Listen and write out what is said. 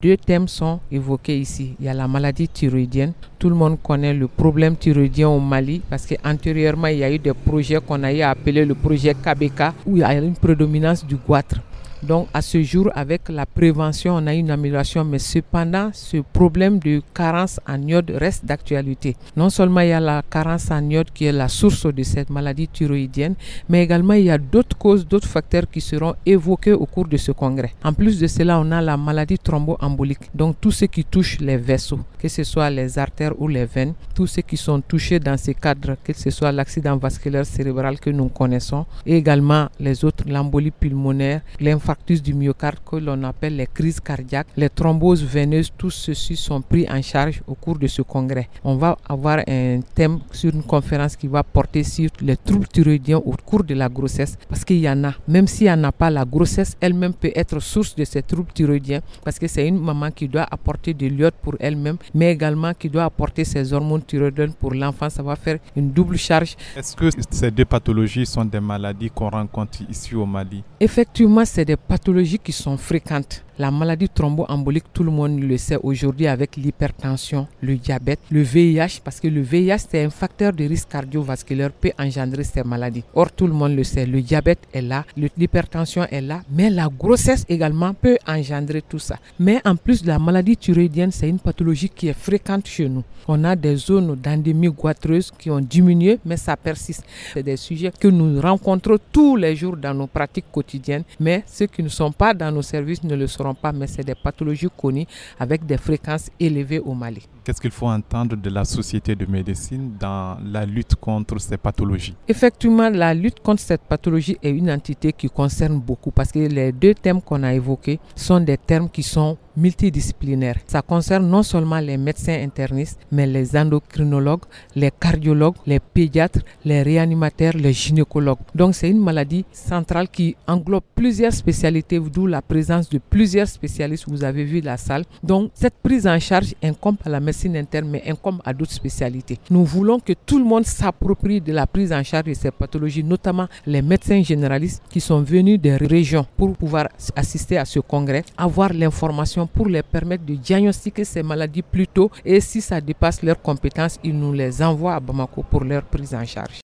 Deux thèmes sont évoqués ici. Il y a la maladie thyroïdienne. Tout le monde connaît le problème thyroïdien au Mali parce qu'antérieurement, il y a eu des projets qu'on a appelé le projet KBK où il y a une prédominance du goitre. Donc à ce jour, avec la prévention, on a une amélioration, mais cependant, ce problème de carence en iode reste d'actualité. Non seulement il y a la carence en iode qui est la source de cette maladie thyroïdienne, mais également il y a d'autres causes, d'autres facteurs qui seront évoqués au cours de ce congrès. En plus de cela, on a la maladie thromboembolique, donc tout ce qui touche les vaisseaux, que ce soit les artères ou les veines, tous ceux qui sont touchés dans ces cadres, que ce soit l'accident vasculaire cérébral que nous connaissons, et également les autres, l'embolie pulmonaire, l'infarctus du myocarde que l'on appelle les crises cardiaques, les thromboses veineuses, tous ceux-ci sont pris en charge au cours de ce congrès. On va avoir un thème sur une conférence qui va porter sur les troubles thyroïdiens au cours de la grossesse, parce qu'il y en a, même s'il n'y en a pas, la grossesse elle-même peut être source de ces troubles thyroïdiens, parce que c'est une maman qui doit apporter de l'iode pour elle-même, mais également qui doit apporter ses hormones thyroïdiennes pour l'enfant. Ça va faire une double charge. Est-ce que ces deux pathologies sont des maladies qu'on rencontre ici au Mali? Effectivement, c'est des pathologies qui sont fréquentes. La maladie thromboembolique, tout le monde le sait aujourd'hui avec l'hypertension, le diabète, le VIH, parce que le VIH, c'est un facteur de risque cardiovasculaire, peut engendrer ces maladies. Or, tout le monde le sait, le diabète est là, l'hypertension est là, mais la grossesse également peut engendrer tout ça. Mais en plus de la maladie thyroïdienne, c'est une pathologie qui est fréquente chez nous. On a des zones d'endémie goîtreuse qui ont diminué, mais ça persiste. C'est des sujets que nous rencontrons tous les jours dans nos pratiques quotidiennes, mais ceux qui ne sont pas dans nos services ne le seront pas, mais c'est des pathologies connues avec des fréquences élevées au Mali. Qu'est-ce qu'il faut entendre de la société de médecine dans la lutte contre ces pathologies? Effectivement, la lutte contre cette pathologie est une entité qui concerne beaucoup parce que les deux thèmes qu'on a évoqués sont des termes qui sont multidisciplinaires. Ça concerne non seulement les médecins internistes, mais les endocrinologues, les cardiologues, les pédiatres, les réanimateurs, les gynécologues. Donc c'est une maladie centrale qui englobe plusieurs spécialités, d'où la présence de plusieurs spécialistes. Vous avez vu la salle. Donc cette prise en charge incombe à la médecine interne, mais incombe à d'autres spécialités. Nous voulons que tout le monde s'approprie de la prise en charge de ces pathologies, notamment les médecins généralistes qui sont venus des régions pour pouvoir assister à ce congrès, avoir l'information pour les permettre de diagnostiquer ces maladies plus tôt, et si ça dépasse leurs compétences, ils nous les envoient à Bamako pour leur prise en charge.